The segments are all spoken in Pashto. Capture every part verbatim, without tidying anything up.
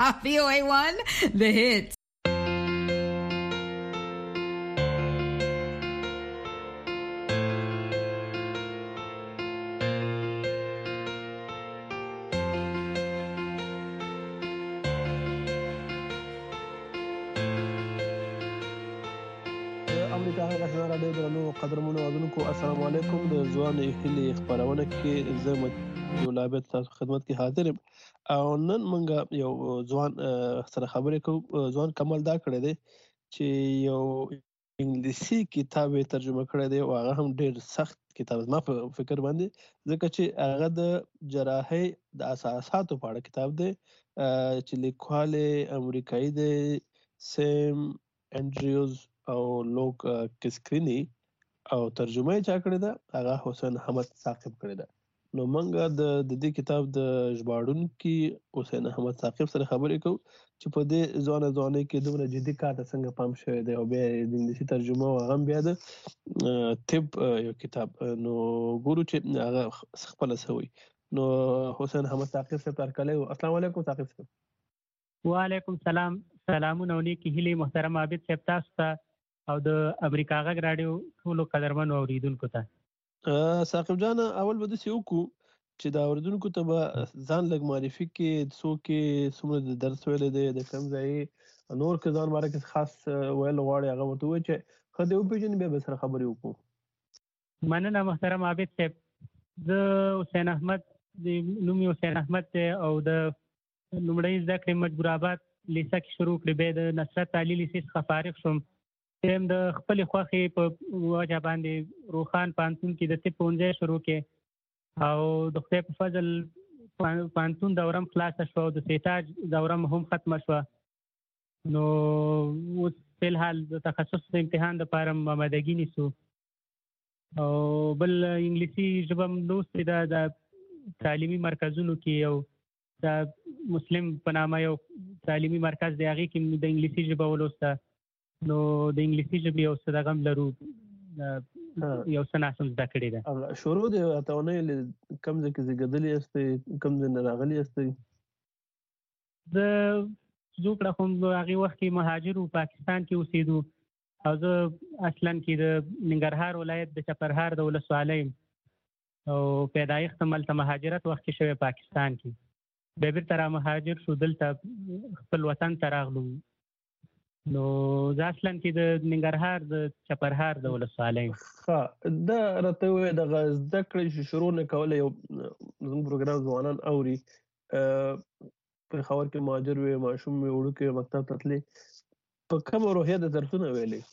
V O A one, the hits. امریکا غږ راډیو درنو قدرمنو اوریدونکو السلام علیکم. د ځوان هیلې خبرونه کې زه یو لابد تاسو خدمت کې حاضر یم او نن موږ یو ځوان سره خبرې کوو. ځوان کمال دا کړی دی چې یو انګلیسي کتاب یې ترجمه کړی دی او هغه هم ډېر سخت کتاب زما په فکر باندې، ځکه چې هغه د جراحۍ د اساساتو په اړه کتاب دی چې لیکوال یې امریکایي دی، سیم انډریوز او لوک کسکرینی، او ترجمه یې چا کړې ده هغه حسین احمد ثاقب کړې ده. نو موږ د دې کتاب د ژباړونکي حسین احمد ثاقب سره خبرې کوو چې په دې ځوانه ځوانۍ کې دومره جدي کار ته څنګه پام شوی دی او بیا د انګلیسي ترجمه او هغه هم بیا د طب یو کتاب، نو ګورو چې هغه خپله څه وایي. نو حسین احمد ثاقب صاحب هرکلی و. السلام علیکم ثاقب صاحب. وعلیکم سلام. سلامونه او نیکې هیلې محترم عابد صاحب تاسو ته او د امریکا غږ راډیو ټولو قدرمنو اوریدونکو ته. ثاقب جان، اول به داسې وکړو چې د اوریدونکو ته به ځان لږ معرفي کړې، څوک یې، څومره د درس ویلی دی، د کوم ځای نور که ځان باره کې خاص ویل غواړې هغه ورته ووایي چې ښه دې وپېژني، بیا به سره خبرې وکړو. مننه محترم عابد صاحب. زه حسین احمد، د نوم یې حسین احمد دی او د لومړۍ زده کړې مجبور آباد لیسه کې شروع کړې، بیا د نصرت علي لیسې څخه فارغ شوم. هم د خپلې خوښې په وجه باندې روخان پوهنتون کې د طب پوهنځی شروع کړې او د خدای په فضل پوهنتون دوره هم خلاصه شوه او د سیتاج دوره هم ختمه شوه. نو اوس فلحال د تخصص د امتحان دپاره آمادګي نیسو او بل انګلیسي ژبه هم لوستې ده. د تعلیمي مرکزونو کې یو د مسلم په نامه یو تعلیمي مرکز دی، هغې کې د انګلیسي ژبه ولوسته. نو د انګلیسي ژبې یو څه دغه هم لرو، یو څه ناسم زده کړې ده. شروع د اتونۍ له کوم ځای کې زېږېدلي یاستئ، کوم ځای نه راغلي یاستئ؟ زه زه کړه خو هغې وخت کې مهاجر و، پاکستان کې اوسېدو او زه اصلا کې د ننګرهار ولایت د چپرهار د ولسوالۍ او پیدایښت هم هلته مهاجرت وخت کې شوی پاکستان کې. بیا بېرته را مهاجر شو، دلته خپل وطن ته راغلو. نو زه اصلا کې د ننګرهار د چپرهار د ولسوالۍ. ښه، دا راته ووایه دغه زده کړې چې شروع نه کولی، یو زموږ پروګرام ځوانان اوري، پېښور کې مهاجر وې، ماشوم وې، وړوکی مکتب ته تلې، په کومه روحیه د درسونه ویلې؟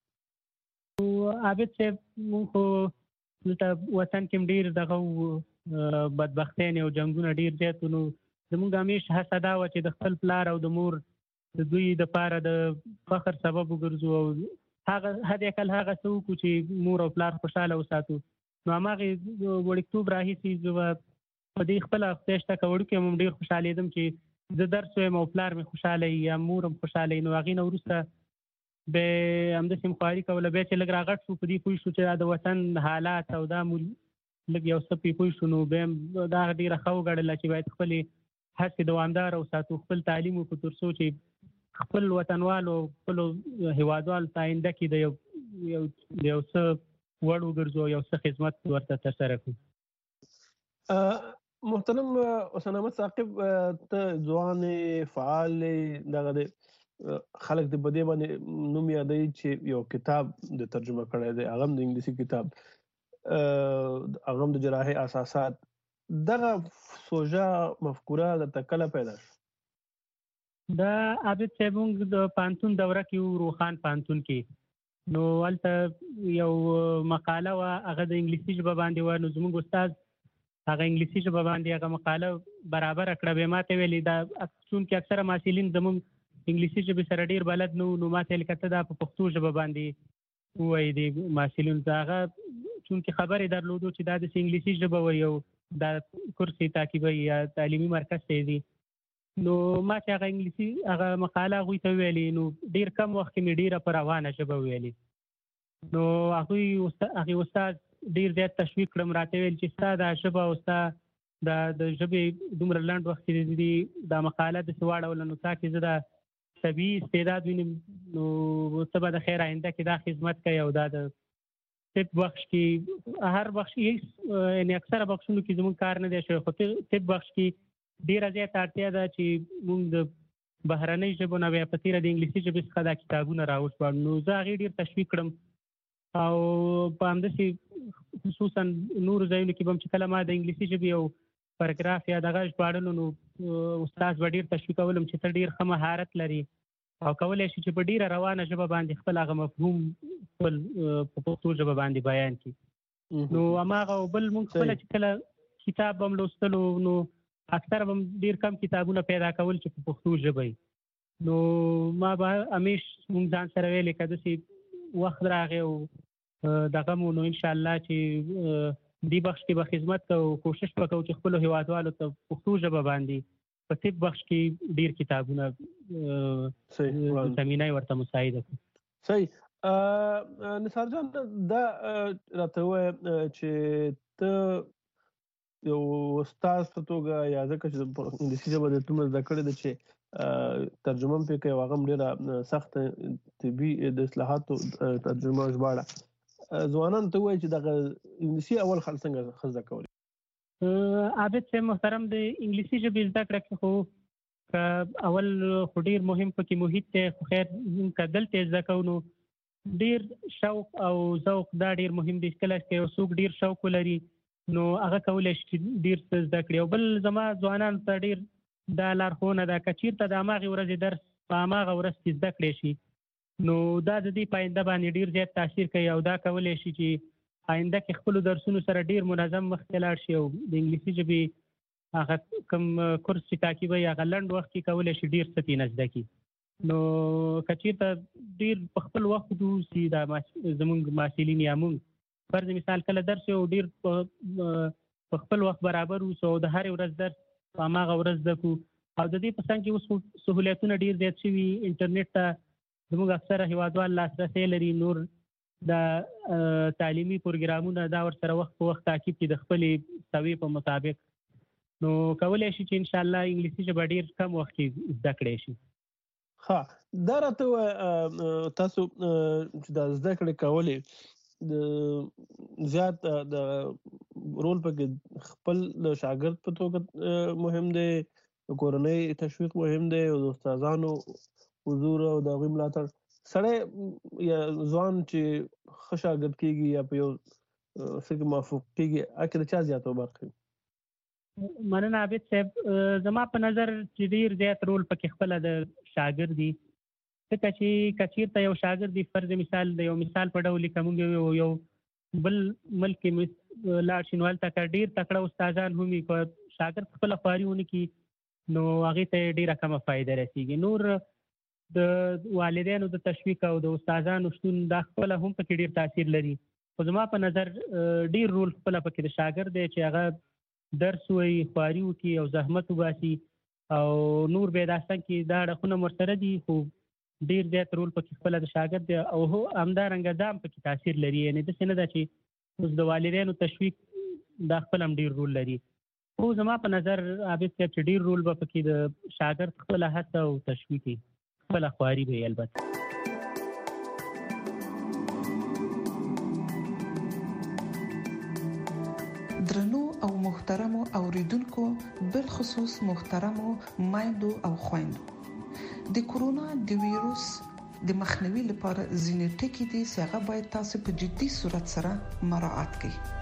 عابد صاحب مونږ خو دلته وطن کې هم ډېر دغه بدبختیانې او جنګونه ډېر زیات وو. نو زمونږ همیشه هڅه دا وه چې د خپل پلار او د مور د دوی دپاره د فخر سبب وګرځو او هغه حد اقل هغه څه وکړو چې مور او پلار خوشحاله وساتو. نو هماغې وړکتوب راهیسې زه به په دې خپله خدای شته که وړوکی یم هم ډېر خوشحالېدم چې زه درس وایم او پلار مې خوشحاله وي یا مور هم خوشحاله وي. نو هغې نه وروسته بیا همداسې مې خواري کوله. بیا چې لږ راغټ شو، په دې پوه شو چې دا د وطن حالات او دا مو لږ یو څه پرې پوه شو. نو بیا دا ډېره ښه وګڼله چې باید خپلې هڅې دوامداره وساتو، خپل تعلیم وکړو تر څو چې خپل وطنوالو خپلو هیوادوالو ته آینده کې د یو د یو څه وړ وګرځو، یو څه خدمت ورته ترسره کړو. محترم حسین احمد ثاقب، ته ځوان فعال دغه دی، خلک دې په دې باندې نوم یادوي چې یو کتاب د ترجمه کړی دی، هغه هم د انګلیسي کتاب، هغه هم د جراحۍ اساسات. دغه سوژه مفکوره درته کله پیدا شوه؟ دا عابد صاحب مونږ د پوهنتون دوره کې وو، روخان پوهنتون کې. نو هلته یو مقاله وه، هغه د انګلیسي ژبه باندې وه. نو زموږ استاد هغه انګلیسي ژبه باندې هغه مقاله برابره کړه. بیا ما ته ویلې دا چونکې اکثره محصلین زموږ انګلیسي ژبې سره ډېر بلد نه وو، نو ما ته ویلې که ته دا په پښتو ژبه باندې ووایي د محصلینو ته. هغه چونکې خبرې درلودو چې دا داسې انګلیسي ژبه وایي او دا کورس یې تعقیبوي یا تعلیمي مرکز ته ځي. نو ما چې هغه انګلیسي هغه مقاله هغوی ته وویلې، نو ډېر کم وخت کې مې ډېره په روانه ژبه وویلې. نو هغوی هغې استاد ډېر زیات تشویق کړم، راته ویل چې ستا دا ژبه او ستا دا د ژبې دومره لنډ وخت کې دې دا مقاله د سواړه نو تا کې زه دا طبیعي استعداد وینم نو ته به د خیر آینده کې دا خدمت کوي او دا د طب بخش کې هر بخش یعنې اکثره بخشونو کې زموږ کار نه دی شوی خو طب بخش کې ډېره زیاته اړتیا ده چې موږ د بهرنۍ ژبو نه بیا په تېره د انګلیسي ژبې څخه دا کتابونه راوژباړو نو زه هغې ډېر تشویق کړم او په همداسې خصوصا نورو ځایونو کې به هم چې کله ما د انګلیسي ژبې یو پاراګراف یا دغه ژباړلو نو استاد به ډېر تشویقولم چې ته ډېر ښه مهارت لري او کولی شي چې په ډېره روانه ژبه باندې خپل هغه مفهوم خپل په پښتو ژبه باندې بیان کړي نو هماغه بل موږ خپله چې کله کتاب به هم لوستلو نو اکثر به ډېر کم کتابونه پیدا کول چې په پښتو ژبه وي نو ما به همیش موږ ځان سره ویلې که داسې وخت راغی او دغه مو نو انشاءالله چې دې بخش کې به خدمت کوو کوشش به کوو چې خپلو هېوادوالو ته پښتو ژبه باندې په طب بخش کې ډېر کتابونه زمینه یې ورته مساعده کړو. صحیح. نثار جان دا راته ووایه چې ته یو استاد په توګه یا ځکه چې په انګلیسي ژبه د دومره زده کړې ده چې ترجمه هم پرې کوي او هغه هم ډېره سخته طبي د اصلاحاتو ترجمه ژباړه ځوانانو ته ووایي چې دغه انګلیسي اول خل څنګه ښه زده کولی؟ عابد صاحب محترم د انګلیسي ژبې زده کړه کې خو که اول خو ډېر مهم پکې محیط دی خو خیر که دلته زده کوو نو ډېر شوق او ذوق دا ډېر مهم دی کله چې یو څوک ډېر شوق ولري نو هغه کولی شي ډېر څه زده کړي او بل زما ځوانانو ته ډېر دا لارښوونه ده که چېرته د هماغې ورځې درس په هماغه ورځ کې زده کړی شي نو دا د دې په آینده باندې ډېر زیات تاثیر کوي او دا کولی شي چې آینده کې خپلو درسونو سره ډېر منظم مخکې لاړ شي او د انګلیسي ژبې هغه کوم کورس چې تعقیبوي هغه لنډ وخت کې کولی شي ډېر څه ترېنه زده کړي نو که چېرته ډېر په خپل وخت ووسي دا زموږ محصلین یا موږ فرض مثال کله درس یو ډېر په خپل وخت برابر اوسو او د هرې ورځ درس په هماغه ورځ زده کړو او د دې په څنګ کې اوس سهولیتونه ډېر زیات شوي انټرنیټ ته زموږ اکثره هېوادوال لاسرسی لري نور د تعلیمي پروګرامونه دا ورسره وخت په وخت تعقیب کړي د خپلې سویې په مطابق نو کولی شي چې انشاءالله انګلیسي ژبه ډېر کم وخت کې زده کړی شي. ښه دا راته ووایه تاسو چې دا زده کړې کولې د زیات د رول پکې خپل د شاګرد په توګه مهم دی د کورنۍ تشویق مهم دی او د استادانو حضور او د هغوی ملاتړ سړی یا ځوان چې ښه شاګرد کېږي یا په یو څه کې موافق کېږي هغه کې د چا زیاته برخه وي؟ مننه عابد صاحب زما په نظر چې ډېر زیات رول پکې خپله د شاګرد دی ځکه چې که چېرته یو شاګرد دی فرض مثال د یو مثال په ډول که موږ یو بل ملک کې لاړ شي نو هلته که ډېر تکړه استادان هم وي که شاګرد خپله خواري ونه کړي نو هغې ته یې ډېره کمه فایده رسېږي. نور د والدینو د تشویق او د استادانو شتون دا خپله هم پکې ډېر تاثیر لري خو زما په نظر ډېر رول خپله پکې د شاګرد دی چې هغه درس وایي خواري وکړي او زحمت وباسي او نور بیا دا څنګ کې دا اړخونه ورسره دي خو ډېر زیات رول پکې خپله د شاګرد دی او هو همدارنګه دا هم پکې تاثیر لري یعنې داسې نه ده چې اوس د والدینو تشویق دا خپل هم ډېر رول لري خو زما په نظر عابد صاحب چې ډېر رول به پکې د شاګرد خپله هڅه او تشویق وي خپله خواري به یې البته. درنو او محترمو اوریدونکو بالخصوص محترمو مایندو او خویندو د کورونا د ویروس د مخنیوي لپاره ځینې ټکي دي چې هغه باید تاسو په جدي صورت سره مراعات کړئ.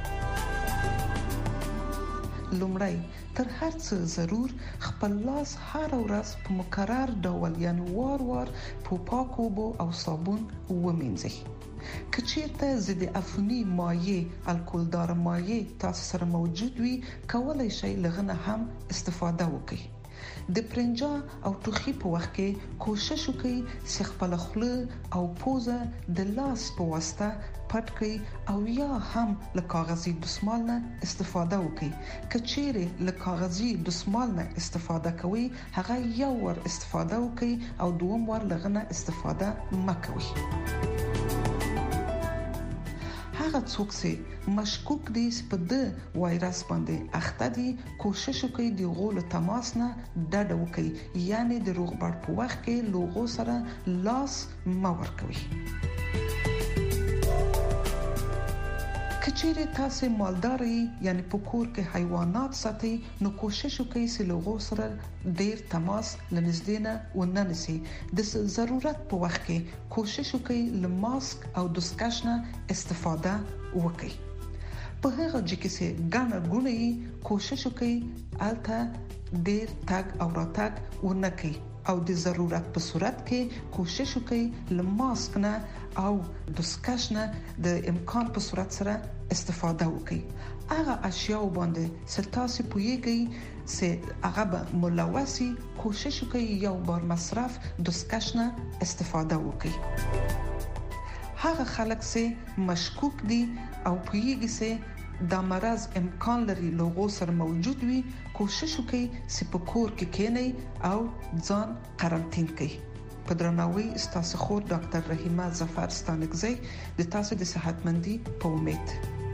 لومړی تر هر څه ضرور خپل لاس هر ورځ په مکرر ډول یعنی وار وار په پاکو اوبو او صابون ومینځئ. که چیرته ضد عفونی مایع الکولدار مایع تاسو سره موجود وي کولای شئ لغنه هم استفاده وکړئ. د پرنجا او ټوخي په وخت کې کوشش وکړئ چې خپل خوله او پوزه د لاس په واسطه پټ کړئ او یا هم له کاغذي دستمال نه استفاده وکړئ. که چیرې له کاغذي دستمال نه استفاده کوئ هغه یو ور استفاده وکړئ او دوم ور لغنه استفاده مکوئ. هغه څوک چې مشکوک دي چې په د وایرس باندې اخته دي کوشش وکړي د غول تماس نه ډډه وکړي، یعنی د روغبړ په وخت کې لوغو سره لاس مه ورکوي. کچېره تاسو مالدار یعنی په کور کې حیوانات ساتي نو کوشش وکړئ چې لوغو سره ډیر تماس لنږدې نه وننسي. د ضرورت په وخت کې کوشش وکړئ له ماسک او دستکش نه استفاده وکړئ. په هغه ځکه چې ګڼه ګونې کوشش وکړئ الته ډیر تګ او راتګ ونکړئ او د ضرورت په صورت کې کوشش وکړئ له ماسک نه او دستکش نه د امکان په صورت سره استفاده وکړئ. هغه اشیاء باندې ستاسو پویږي چې هغه به ملوثي کوشش وکړئ یو بار مصرف دستکش نه استفاده وکړئ. هغه خلک چې مشکوک دي او پویږي چې دا مرض امکان لري لوغو سره موجود وي کوشش وکړئ چې په کور کې کېنئ او ځان قرنطین کړئ. په درناوي ستاسو خور ډاکټر رحیمه ظفر ستانکزی د تاسو د صحتمندي په امید.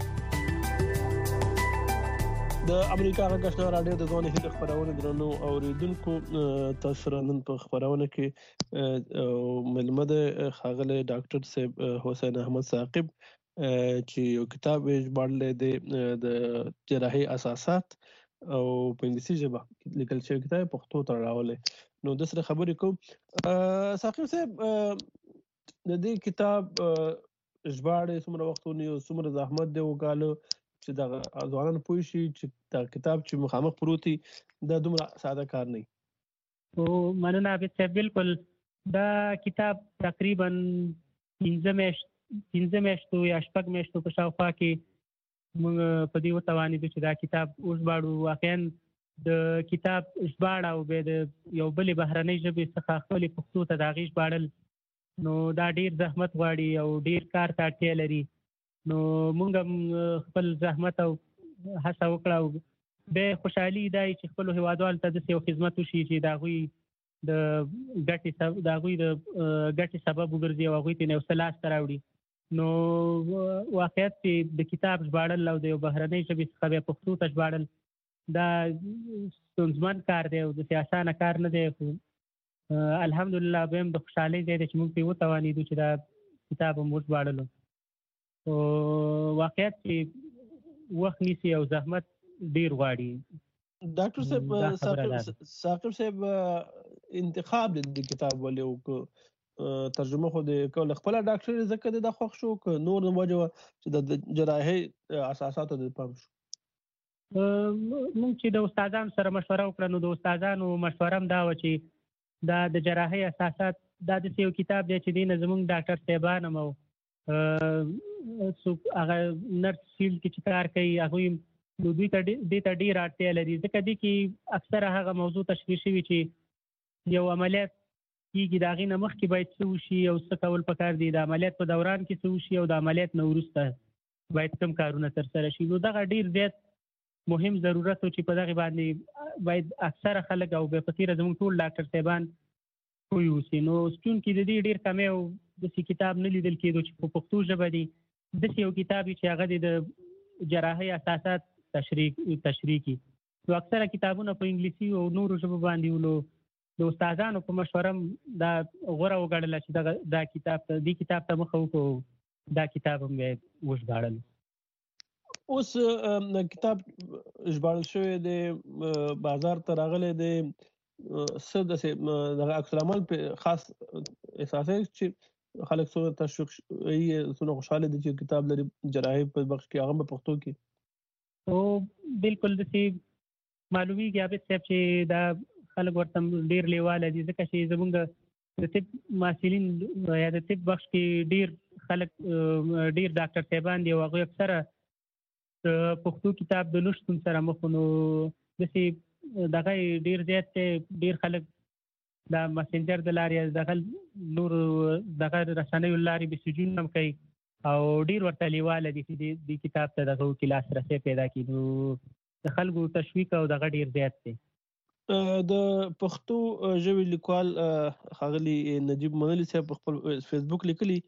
د امریکا غږ رادیو د ځوان هیله خبرونه درنو اوریدونکو تاسو رنن په خبرونه کې ملمد خاغله ډاکټر صاحب حسین احمد ثاقب چې یو کتاب ژباړل دی د جراحي اساسات او په انګلیسي ژبه لیکل شوی کتاب پښتو ته راولې. نو د سره خبرې کوم ثاقب صاحب د دې کتاب ژباړې څومره وخت ونیو څومره زحمت دی وکاله چې دا ځوانان پوه شي چې دا کتاب چې مخامخ پروتي دا دومره ساده کار نه. او مننه به بالکل دا کتاب تقریبا پنځه میاشتې پنځه میاشتو یا شپږ میاشتو په شاوخوا کې موږ په دې وتوانېدو چې دا کتاب وژباړو. واقعا د کتاب ژباړه او به د یو بلې بهرنۍ ژبې څخه خپلې پښتو ته د هغې ژباړل نو دا ډېر زحمت غواړي او ډېر کار ته اړتیا لري. نو موږ هم خپل زحمت او هڅه وکړه او بیا خوشحالي دا چې خپلو هېوادوالو ته داسې یو خدمت وشي چې د هغوی د ګټې د هغوی د ګټې سبب وګرځي او هغوی ته یو څه لاسته راوړي. نو واقعیت چې د کتاب ژباړل او د یو بهرنۍ ژبې څخه بیا پښتو ته ژباړل دا ستونزمن کار دی او داسې اسانه کار نه دی. خو الحمدلله به هم د خوشحالۍ ځای دی چې موږ پرې وتوانېدو چې دا کتاب هم وژباړلو. خو واقعیت چې وخت نیسي او زحمت ډېر غواړي. ډاکټر صاحب ثاقب صاحب انتخاب د کتاب ولې وکړو؟ ترجمه خو د کول خپل ډاکټر زکه د خوښ شو ک نور وجه چې د جراحي اساساتو د پام شو. موږ چې د استادانو سره مشوره وکړه نو د استادانو مشوره هم دا و چې دا د جراحي اساسات دا د یو کتاب دی چې دینه زموږ ډاکټر صاحبان هم او څوک هغه نرس فیلډ کې چې کار کوي هغوی نو دوی ته دې ته ډېر اړتیا لري ځکه دې کې اکثره هغه موضوع تشریح شوي چې یو عملیات کېږي د هغې نه مخکې باید څه وشي او څه کول پکار دي، د عملیات په دوران کې څه وشي او د عملیات نه وروسته باید کوم کارونه ترسره شي. نو دغه ډېر زیات مهم ضرورت و چې په دغې باندې باید اکثره خلک او بیا په تېره زموږ ټول ډاکټر صاحبان پوه اوسي. نو چونکې د دې ډېر کمی او داسې کتاب نه لیدل کېدو چې په پښتو ژبه دی داسې یو کتاب چې هغه د جراحي اساسات تشریح تشریح کړي. نو اکثره کتابونه په انګلیسي او نورو ژبو باندې ولو د استادانو په مشوره دا غوره وګڼله چې دا دا کتاب ته دې کتاب ته مخه وکړو دا کتاب هم یې وژباړل. اوس کتاب ژباړل شوی دی بازار ته راغلی دی څه داسې دغه عکس العمل په خاص احساسوي چې خلک څومره تشویق څومره خوشحاله دي چې کتاب لري جراحي په بخش کې هغه په پښتو کې؟ او بالکل داسې معلومیږي عابد صاحب چې دا خلک ورته ډېر لیواله دي ځکه چې زموږ د طب محصلین یا د طب بخش کې ډېر خلک ډېر ډاکټر صاحبان دي او هغوی اکثره د پښتو کتاب د نشتون سره مخ نو داسې دغه ډېر زیات دی. ډېر خلک دا مسنجر د لارې دغه نور دغه رسنیو لارې مسیجونه هم کوي او ډېر ورته لیواله دي چې دې کتاب ته دغه وکړي لاسرسی پیدا کړي. نو د خلکو تشویق او دغه ډېر زیات دی. د پښتو ژبې لیکوال ښاغلي نجیب منلي صاحب په خپل فیسبوک لیکلي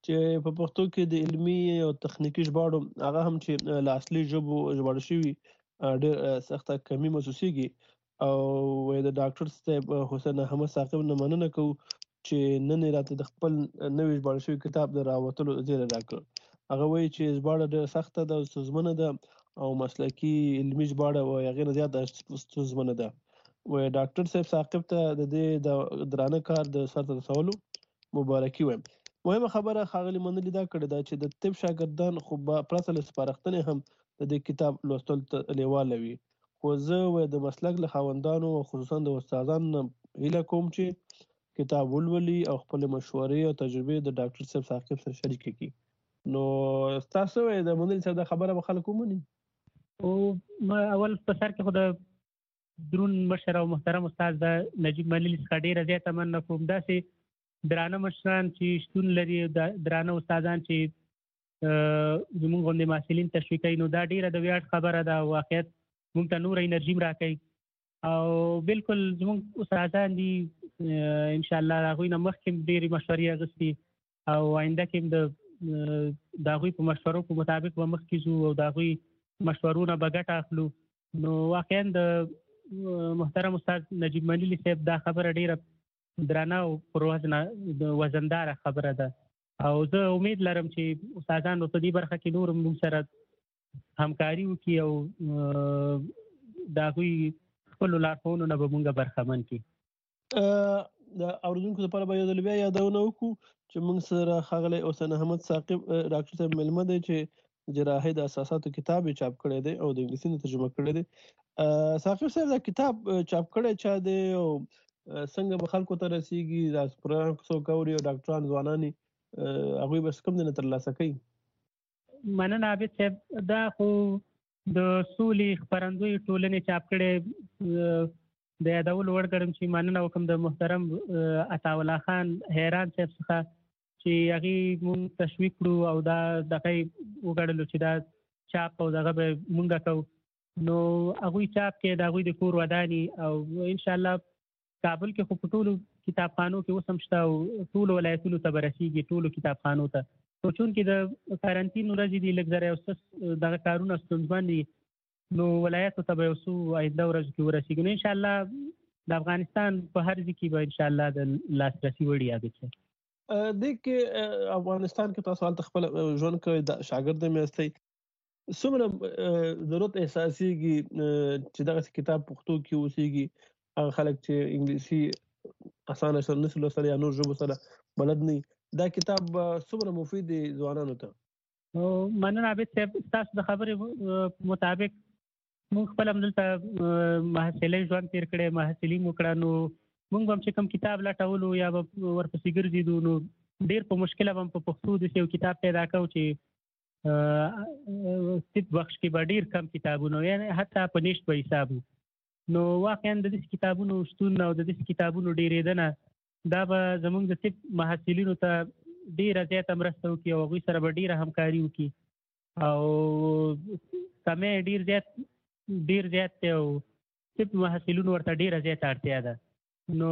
چې په پښتو کې د علمي او تخنیکی ژباړو هغه هم چې له اصلي ژبو ژباړل شوي ډېر سخته کمی محسوسیږي او د ډاکټر صاحب حسین احمد ثاقب نه مننه کوو چې نن یې راته د خپل نوي ژباړل شوي کتاب د راوتلو زیری راکړ. هغه وایي چې ژباړه ډېره سخته ده او ستونزمنه ده او مسلکي علمي ژباړه وایي هغې نه زیاته ستونزمنه ده. وایي ډاکټر صاحب ثاقب ته د دې د درانه کار د سرته رسولو مبارکي وایم. مهمه خبره ښاغلي منلي دا کړې ده چې د طب شاګردان خو به پرته له سپارښتنې هم د دې کتاب لوستلو ته لیواله وي، خو زه وایي د مسلک له خاوندانو او خصوصا د استادانو نه هیله کوم چې کتاب ولولي او خپلې مشورې او تجربې د ډاکټر صاحب ثاقب سره شریکې کړي. نو تاسو وایي د منلي صاحب دا خبره به خلک ومني؟ او اول په سر کې خو د درون مشر او محترم استاد د نجیب منلي څخه ډېره زیاته مننه کوم. داسې درانه مشران چې شتون لري، درانه استادان چې زموږ غوندې محصلین تشویق کوي، نو دا ډېره د ویاړ خبره ده. واقعیت موږ ته نور انرژي هم راکوي او بالکل زموږ استادان دي انشاءالله د هغوی نه مخکې ډېرې مشورې اخیستي او آینده کې هم د د هغوی په مشورو په مطابق به مخکې ځو او د هغوی مشورو نه به ګټه اخلو. نو واقعا د محترم استاد نجیب منلي صاحب دا خبره ډېره درانه او پر وزن وزنداره خبره ده او زه امید لرم چې استادان په دې برخه کې نور موږ سره همکاري وکړي او د هغوی خپلو لارښوونو نه به موږ برخمن کړي. د اورېدونکو لپاره به یو ځل بیا یادونه وکړو چې موږ سره ښاغلی حسین احمد ثاقب ډاکټر صاحب مېلمه دی چې جراحۍ د اساساتو کتاب یې چاپ کړی دی او د انګلیسي نه ترجمه کړی دی. ثاقب صاحب دا کتاب چاپ کړی چا دی او څنګه به خلکو ته رسیږي؟ دا پروګرام څوک اوري او ډاکټران ځوانان هغوی به څه کوم ځای نه ترلاسه کوي؟ مننه عابد صاحب. دا خو د سولې خپرندوی ټولنې چاپ کړی د یادولو وړ ګڼم چې مننه وکړم د محترم عطاالله خان حیران صاحب څخه چې هغې مونږ تشویق کړو او دا دغه یې وګڼلو چې دا چاپ او دغه به مونږ کوو. نو هغوی چاپ کې د هغوی د کور وداني او انشاءالله کابل کې خو په ټولو کتابخانو کې اوس هم شته او ټولو ولایتونو ته به رسېږي، ټولو کتابخانو ته. خو چونکې د کارنټین ورځې دي لږ ذره یو څه دغه کارونه ستونزمن دي، نو ولایتو ته به یو څو آینده ورځو کې ورسېږي. نو انشاءالله د افغانستان په هر ځای کې به انشاءالله د لاسرسي وړ یاد شي. دې کې افغانستان کې تاسو هلته خپل ژوند کوئ، د شاګرد هم یاستئ، څومره ضرورت احساسېږي چې دغسې کتاب پښتو کې اوسېږي؟ هغه خلک چې انګلیسي اسانه سره نشي لوستلی یا نور ژبو سره بلد نه وي، دا کتاب څومره مفید دی ځوانانو ته؟ مننه عابد صاحب. ستاسو د خبرې مطابق موږ خپل هم دلته محصلي ژوند تېر کړی، محصلین وکړه، نو موږ هم چې کوم کتاب لټولو یا به ورپسې ګرځېدو نو ډېر په مشکله به هم په پښتو داسې یو کتاب پیدا کوو چې طب بخش کې به ډېر کم کتابونه یعنې حتی په نیشت په حساب. نو واقعا د داسې کتابونو شتون او د داسې کتابونو ډېرېدنه دا به زموږ د طب محصلینو ته ډېره زیاته مرسته وکړي او هغوی سره به ډېره همکاري وکړي او کمی ډېر زیات ډېر زیات دی او طب محصلینو ورته ډېره زیاته اړتیا ده. نو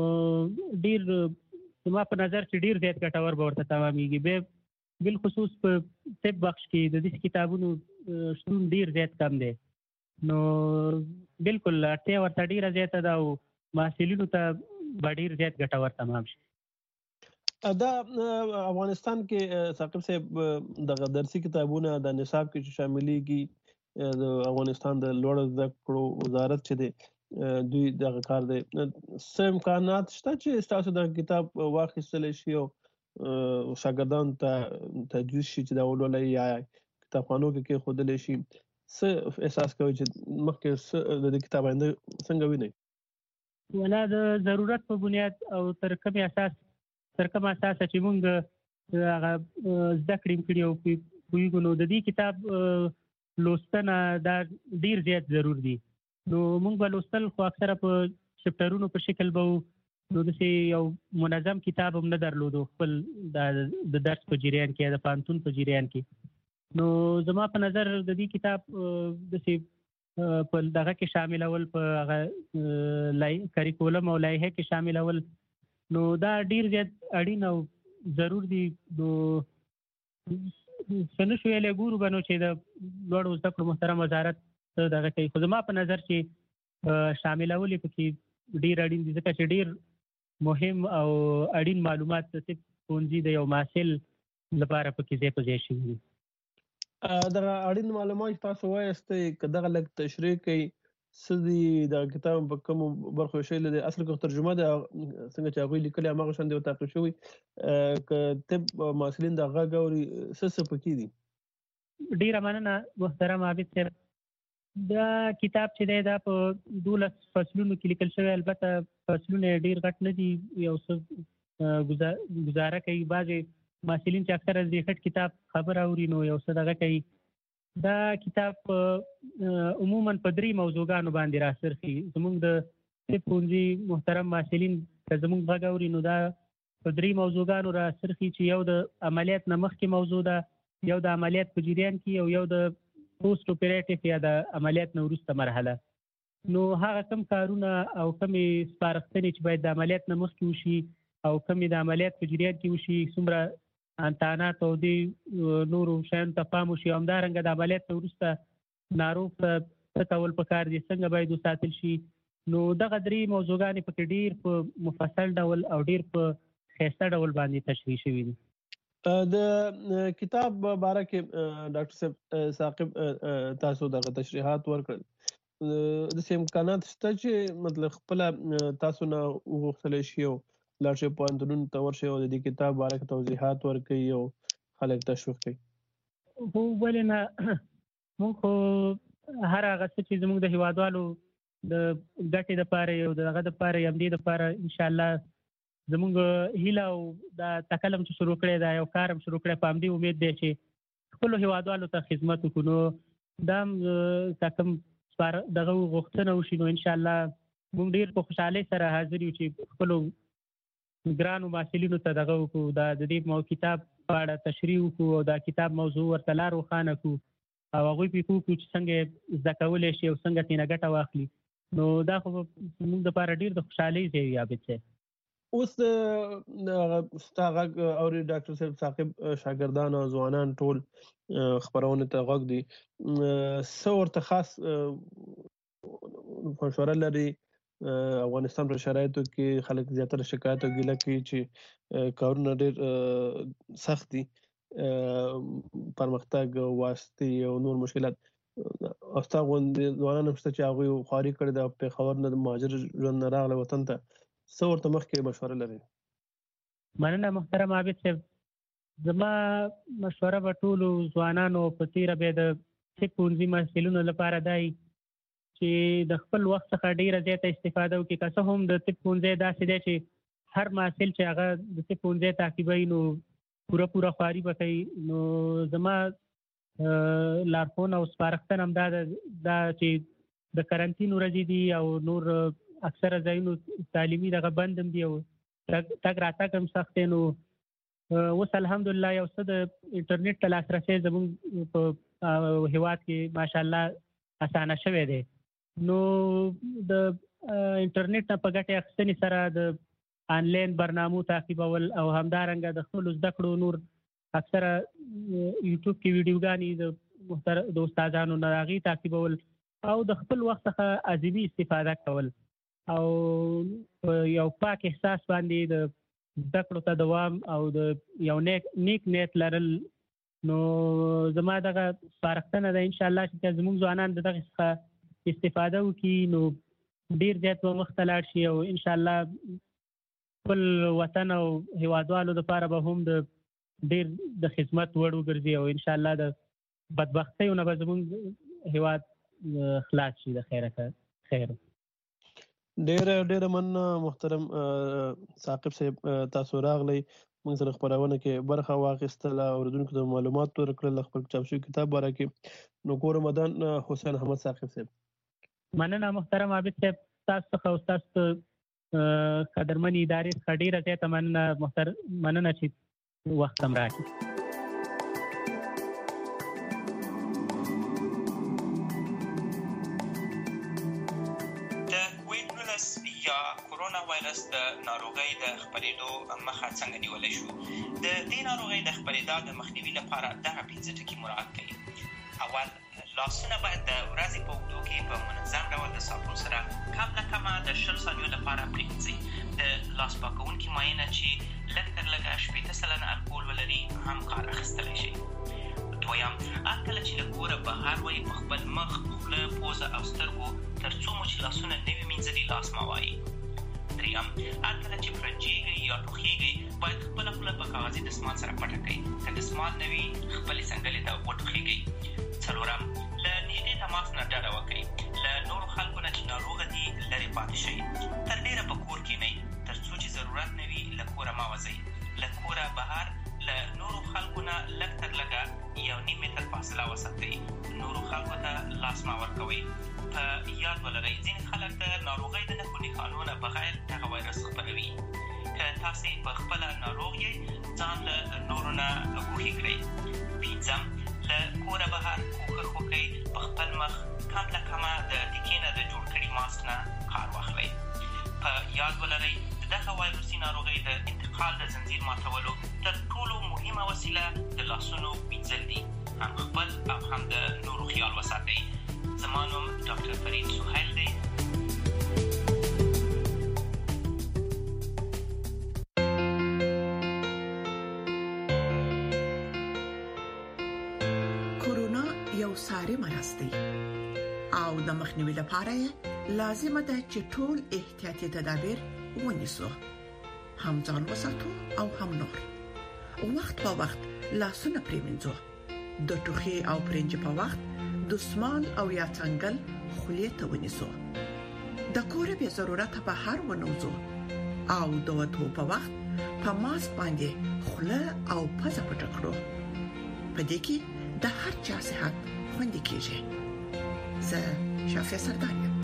ډېر زما په نظر چې ډېر زیات ګټور به ورته تمامېږي. بیا بالخصوص په طب بخش کې د داسې کتابونو شتون ډېر زیات کم دی، نو بالکل اړتیا ورته ډېره زیاته ده او محصلینو ته به ډېر زیات ګټور تمام شي. دا افغانستان کې ثاقب صاحب دغه درسي کتابونه د نصاب کې چې شاملېږي، د افغانستان د لوړو زده کړو وزارت چې دی دوی دغه کار دی، څه امکانات شته چې ستاسو دغه کتاب واخیستلی شي او شاګردانو ته تجویز شي چې دا ولولئ یا کتابخانو کې کېښودلی شي؟ څه احساس کوئ چې مخکې د دې کتاب آینده څنګه وینئ؟ ولا د ضرورت په بنیاد او تر کومې اساس تر کوم اساسه چې موږ هغه زده کړې م کړي او پوهېږو، نو د دې کتاب لوستنه دا ډېر زیات ضرور دي. نو موږ به لوستل خو اکثره په چپټرونو په شکل به وو، نو داسې یو منظم کتاب هم نه درلودو خپل د درس په جریان کې یا د پوهنتون په جریان کې. نو زما په نظر د دې کتاب داسې په دغه کې شاملول، په هغه کریکولم او لایحه کې شاملول، نو دا ډېر زیات اړین او ضرور دي نو څنګه شو یې ګورو بنو چې د لوړو زده کړو محترم وزارت دغه کوي. خو زما په نظر چې شاملول پکې ډیر اړین دي ځکه چې ډیر مهم او اړین معلومات د ښوونځي د یو محصل لپاره پکې ځای په ځای شي. دغه اړین معلومات تاسو وایستئ که دغه لږ تشریح کوي سدي د کتاب په کوم برخو شیل د اصل کو ترجمه ده څنګه چې هغه لیکلي هغه شان دی تعقیب شوی ک طب محصلین د هغه غوري سس پکې دي. ډیر مننه محترم عابد صاحب. دا کتاب چې دی دا په دولس فصلونو کې لیکل شوی. البته فصلونه ډیر غټ نه دي، یو څه گزاره کوي. بعضې محصلین چې اکثره د غټ کتاب خبر اوري نو یو څه دغه کوي. دا کتاب عموما په درې موضوعګانو باندې راڅرخي. زموږ د طب ښوونځي محترم محصلین که زموږ غږ اوري نو دا په درې موضوعګانو راڅرخي چې یو د عملیات نه مخکې موضوع ده، یو د عملیات په جریان کې، او یو د پوسټ اپریټیو یا د عملیات نه وروسته مرحله. نو هغه کم کارونه او کمې سپارښتنې چې باید د عملیات نه مخکې وشي او کمې د عملیات په جریان کې وشي، څومره امتحانات او د نورو شیانو ته پام وشي، همدارنګه د عملیات نه وروسته ناروغ ته څه کول پکار دي، څنګه باید وساتل شي. نو دغه درې موضوعګانې پکې ډېر په مفصل ډول او ډېر په ښایسته ډول باندې تشریح شوي دي. د کتاب باره کې ډاکټر صاحب ثاقب تاسو دغه تشریحات ورکړل، د امکانات شته چې مطلب خپل تاسو نه وغوښتلی شي او لاړ شي پوهنتونونو ته ورشي او د دې کتاب باره کې توضیحات ورکوي او خلک تشویق کوي؟ خو ولې نه، موږ خو هر هغه څه چې زموږ د هیوادوالو د ګټې دپاره او د هغه دپاره یا همدې دپاره انشاءالله زموږ هیله او دا تکلم چې شروع کړی دا یو کار هم شروع کړی، په همدې امید دی چې خپلو هیوادوالو ته خدمت وکړو. نو دا هم که کوم دغه غوښتنه وشي نو انشاءالله موږ ډېر په خوشحالۍ سره حاضر یو چې خپلو ګرانو محصلینو ته دغه وکړو، دا د دې کتاب په اړه تشریح وکړو او دا کتاب موضوع ورته لار روښانه کړو او هغوی پرې پوه کړو چې څنګه زده کولی شي او څنګه ترېنه ګټه واخلي. نو دا خو زموږ دپاره ډېر د خوشحالۍ ځای وي عابد صاحب. اوس ستا غږ اوري ډاکټر صاحب ثاقب، شاګردان او ځوانان ټول خپرونې ته غوږ دي، څه ورته خاص مشوره لري؟ افغانستان په شرایطو کې خلک زیاتره شکایت او ګیله کوي چې کارونه ډېر سخت دي، پرمختګ واسطې او نور مشکلات. او ستا غوندې ځوانان هم شته چې هغوی خواري کړې ده، پېښور نه د مهاجر ژوند نه راغلی وطن ته، څه ورته مخکې مشوره لري؟ مننه محترم عابد صاحب. زما مشوره به ټولو ځوانانو په تېره بیا د طب ښوونځي محصلینو لپاره دا وي چې د خپل وخت څخه ډېره زیاته استفاده وکړي. که څه هم د طب ښوونځی داسې دی چې هر محصل چې هغه د طب ښوونځی تعقیبوي نو پوره پوره خواري به کوي. نو زما لارښوونه او سپارښتنه هم دا ده دا چې د کرنټین ورځې دي او نور اکثره ځایونو تعلیمي دغه بند هم دي او تګ راتګ هم سخت دی. نو اوس الحمدلله یو څه د انټرنیټ ته لاسرسی زموږ په هیواد کې ماشاءالله اسانه شوی دی. نو د انټرنیټ نه په ګټې اخیستنې سره د آنلاین برنامو تعقیبول او همدارنګه د خپلو زده کړو نور اکثره یوټیوب کې ویډیوګانې د د استادانو نه هغې تعقیبول او د خپل وخت څخه عظیمي استفاده کول او په یو پاک احساس باندې د زده کړو ته دوام او د یو نیک نیک نیت لرل. نو زما دغه سپارښتنه ده انشاءالله چې زموږ ځوانان د دغې څخه استفاده وکړي نو ډېر زیات به مخ ته لاړ شي او انشاءالله خپل وطن او هیوادوالو دپاره به هم د ډېر د خدمت وړ وګرځي او انشاءالله د بدبختیو نه به زموږ هیواد خلاص شي د خیره خیر. ډېره ډېره مننه محترم ثاقب صاحب، تاسو راغلی موږ سره خپرونه کې برخه واخیستله، اورېدونکو ته معلومات ورکړل خپل چاپ شوي کتاب باره کې. نو کور مدن حسین احمد ثاقب صاحب. مننه محترم عابد صاحب، تاسو څخه او ستاسو قدرمنې ادارې څخه ډېره زیاته مننه محترم مننه چې وخت هم راکړي. د کوویډ نولس یا کورونا وایرس وایرس د ناروغۍ د خپرېدو مخه څنګه نیولی شو؟ د دې ناروغۍ د خپرېدا د مخنیوي لپاره دغه پنځه ټکي مراعات کوي. اول، لاسونه باید د ورځې په اوږدو کې په منظم ډول د صابون سره کم نه کمه د شل ثانیو لپاره پرېمینځئ. د لاس پاکوونکي مایع چې لږ تر لږه شپېته سلنه الکول ولري هم کار اخیستلی شي. دویم، هر کله چې له کوره بهر وئ په خپل مخ، خوله، پوزه او سترګو تر څو مو چې لاسونه نه وي مینځلي لاس مه وایئ. دریم، هر کله چې فرنجېږئ یا ټوخېږئ باید خپله خوله په کاغذي دستمال سره پټه کړئ. که دستمال نه وي خپلې څنګلې ته وټوخېږئ. څلورم، له نږدې تماس نه ډډه وکړئ. له نورو خلکو نه چې ناروغه دي لرې پاتې شئ. تر ډېره په کور کښېنئ تر څو چې ضرورت نه وي له کوره مه وځئ. له کوره بهر له نورو خلکو نه لږ تر لږه یو نیم متر فاصله وساتئ. نورو خلکو ته لاس مه ورکوئ. په یاد ولرئ ځینې خلک د ناروغۍ د نښو نښانو نه بغیر دغه وایرس خپروي. که تاسې په خپله ناروغ یئ ځان له نورو نه ګوښې کړئ. پنځم، له کوره بهر کوښښ وکړئ په خپل مخ کم له کمه د تکې نه د جوړ کړي ماسک نه کار واخلئ. په یاد ولرئ د دغه وایرسي ناروغۍ د انتقال د زنځیر ماتولو تر ټولو مهمه وسیله د لاسونو مینځل دي. هم خپل او هم د نورو خیال وساتئ. زما نوم ډاکټر فرید سهیل دی. کورونا یو ساري مرض دی او د مخنیوي لپاره لازمه ده چې ټول احتیاطي تدابیر ونیسو. هم ځان وساتو او هم نور. وخت په وخت لاسونه پریمنځو. د ټوخي او پرنج په وخت دستمال او یا څنګل خولې ته ونیسو. د کور به ضرورت په هر ونوزو او د وټو په وخت په ماسک باندې خوله او پزه پټ کړو. په دې کې د هر چا صحت خوندي کیږي. زه شافیا سردار یم.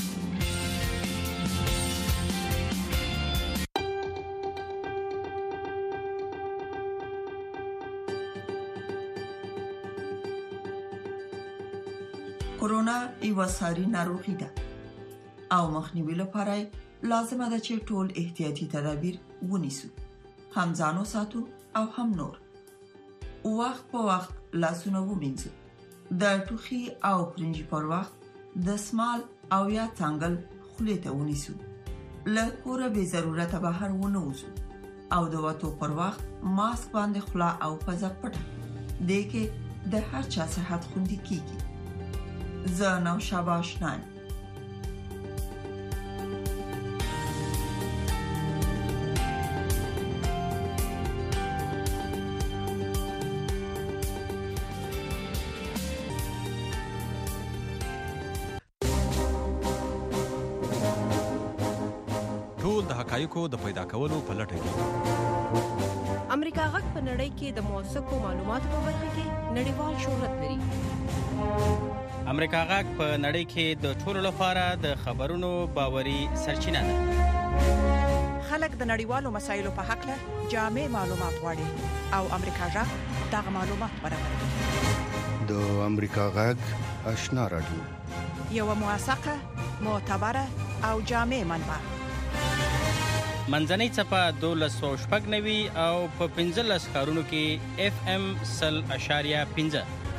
کورونا یو ساري ناروغي ده او مخنیوي لپاره لازمه ده چې ټول احتیاطي تدابیر ونیسو. هم ځان وساتو او هم نور. وخت په وخت لاسونه ومینځو. د ټوخي او پرنجي پر وخت دستمال او یا څنګل خولې ته ونیسو. له کوره به ضرورت بهر ونوزو او د وټو پر وخت ماسک باندې خوله او پزه پټه. دې کې د هر چا صحت خوندي کیږي. زه نو شاباش نان. ټول د حقایقو د پیدا کولو په لټه کې. امریکا غږ په نړۍ کې د موثقو معلوماتو په برخه کې نړیوال شهرت لري. امریکا غږ په نړۍ کې د ټولو لپاره د خبرونو باوري سرچینه ده. خلک د نړیوالو مسایلو په حق له جامع معلومات غواړي او امریکا غږ دغه معلومات برابروي. د امریکا غږ آشنا رادیو، یو موثقه، معتبره او جامع منبع. منځنۍ څپه دولس سوه شپږ نوي او په پنځلس ښارونو کې اف ام سل اشاریه پنځه